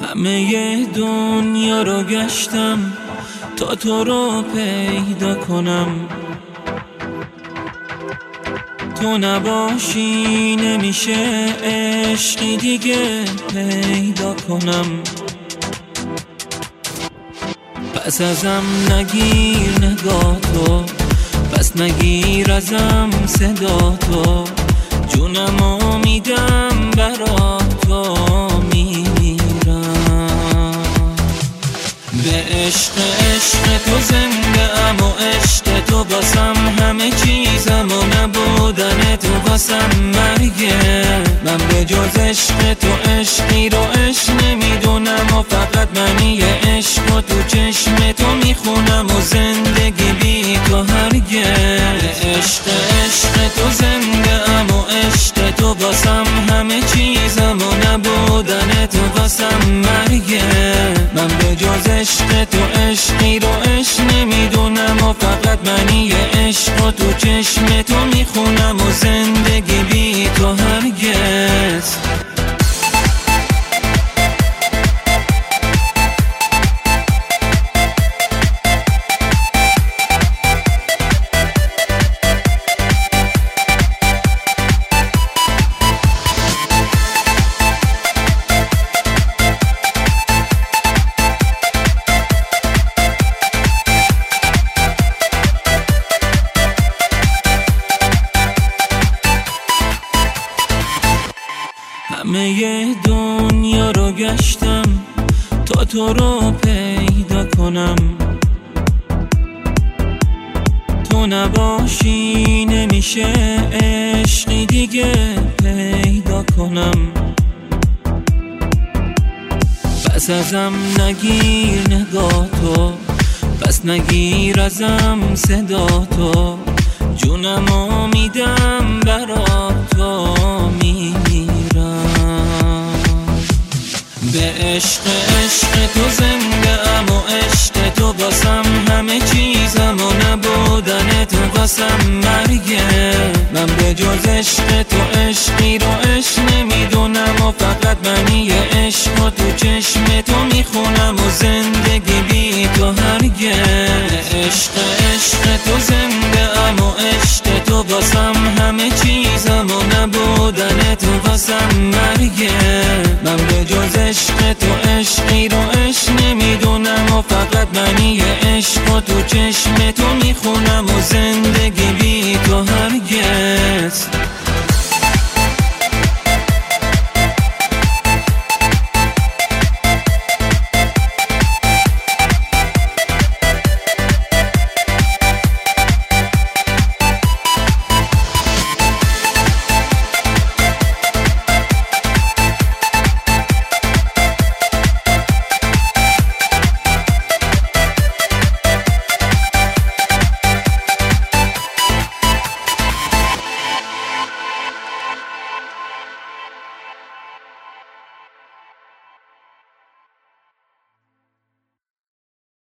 همه دنیا رو گشتم تا تو رو پیدا کنم، تو نباشی نمیشه عشقی دیگه پیدا کنم. پس ازم نگیر نگاه تو، پس نگیر ازم صدا تو، جونمو میدم برا تو میمیرم. به عشق تو زنده ام و عشق تو باسم همه چیزم و نبودن تو باسم مرگه. من به جز عشق تو عشقی رو عشق نمیدونم و فقط معنی عشق و تو چشم تو میخونم و زندگی بی تو هرگه. به عشق تو زنده ام و عشق تو باسم همه چیزم و نبودن تو باسم مرگه. من به جز عشق تو عشقی رو عشق نمیدونم و فقط معنی عشق و تو چشم تو میخونم و زندگی بی تو هرگز. همه دنیا رو گشتم تا تو رو پیدا کنم، تو نباشی نمیشه عشقی دیگه پیدا کنم. پس ازم نگیر نگاه تو، پس نگیر ازم صدا تو، جونمو میدم برا تو میمیرم. به عشق تو زنده ام و عشق تو باسم همه چیزم و نبودن تو باسم مرگه. من به جز عشق تو عشقی رو عشق نمیدونم و فقط معنی عشق و تو چشم تو میخونم و زندگی بی تو هرگه. به عشق تو زنده ام و عشق تو باسم همه چیزم و نبودن تو باسم مرگه. من به جز عشق تو عشقی رو عشق نمیدونم و فقط معنی عشق و تو چشم